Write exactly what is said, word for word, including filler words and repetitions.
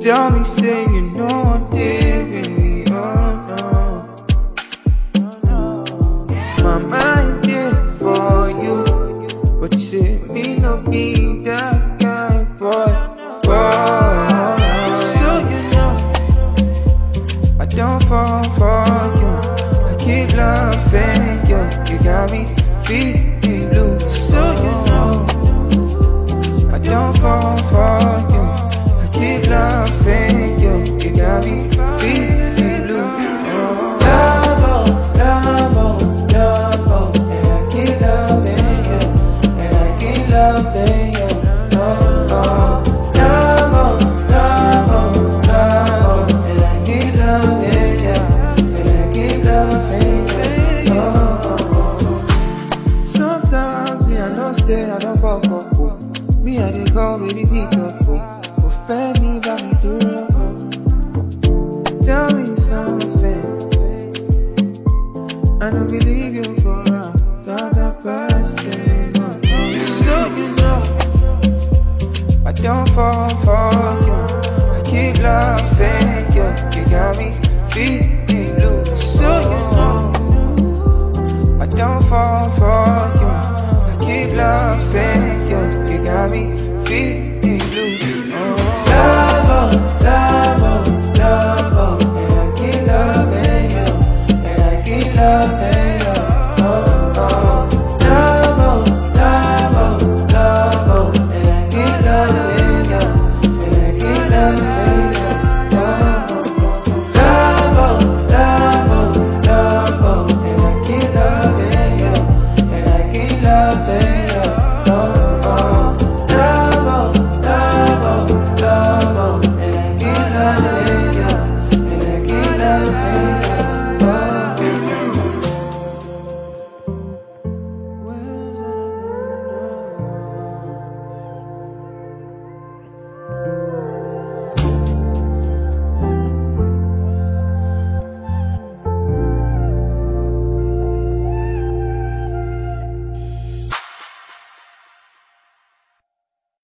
Tell me, say you know I did, baby, oh no. My mind did for you, but you said me no be that guy, boy, boy. So you know I don't fall for you, I keep loving you. You got me feeling blue. So you know I don't fall for you, I keep loving you. You got me feeling blue. Love, oh, love, oh, love, oh, and I keep loving you, and I keep loving you. Oh, oh, love, oh, love, oh, love, oh, and I keep loving you, and I keep loving you. Oh, oh, oh. Sometimes me I know say I don't fuck up, oh. Me I dey call baby pick up, oh. Offend me by me do it, oh. Tell me something, I don't believe you for another person, oh. So you know I don't fall for you, I keep loving you. You got me feeling blue. So you know I don't fall for you, I keep loving you. You got me feeling blue.